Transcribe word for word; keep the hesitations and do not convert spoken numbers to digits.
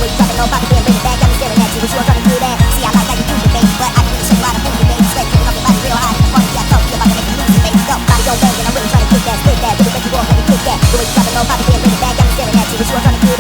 you dropping low, pocket being really bad, got me staring at you. What you all trying to do that? See, I like how you do it, baby, but I can really show you how to move it, baby. Straight kicking off your body real high. Funky, I talk to you about to make you lose it, baby. Go, body don't bang, and I'm really trying to kick that, split that, do the break you off, let me kick that. The way you dropping low, pocket being really bad, got me staring at you. What you all trying to do that?